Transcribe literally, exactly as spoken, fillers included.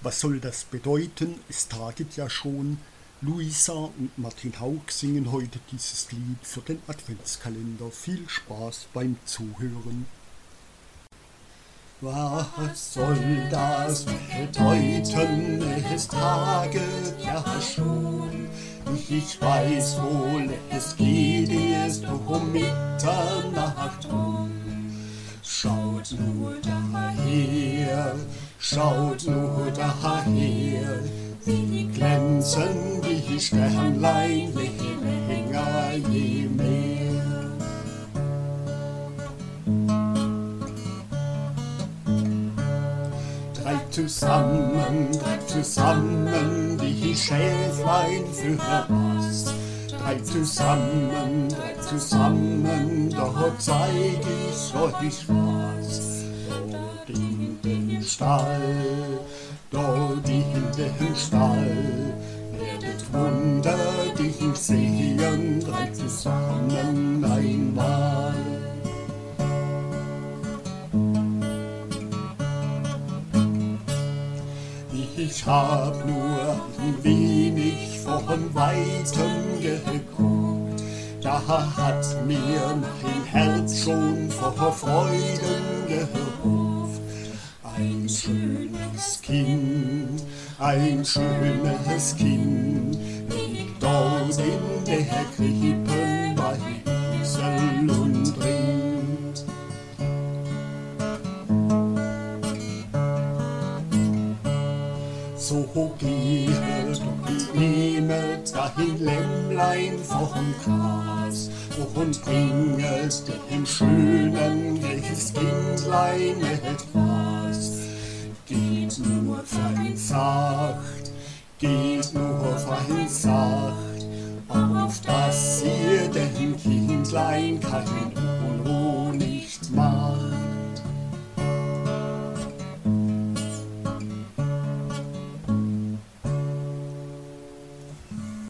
Was soll das bedeuten? Es taget ja schon. Luisa und Martin Hauck singen heute dieses Lied für den Adventskalender. Viel Spaß beim Zuhören. Was soll das bedeuten? Es taget ja schon. Ich weiß wohl, es geht erst um Mitternacht rum. Schaut nur daher, schaut nur daher, wie glänzen die Sternlein, je länger, je mehr. Drei zusammen, drei zusammen, die Schäflein für was. Drei zusammen, drei zusammen, doch zeig ich euch was. Dort in dem Stall, dort in dem Stall, werdet Wunder dich sehen, drei zusammen einmal. Ich hab nur ein wenig von Weitem geguckt, da hat mir mein Herz schon vor Freuden geruft. Ein schönes Kind, ein schönes Kind, liegt dort in der Krippe bei Isel und Rind. So gehet und nehmet dahin Lämmlein vom Gras und bringet dem schönen Christkindlein etwas. Geht nur fein sacht, geht nur fein sacht, auf dass ihr dem Kindlein kein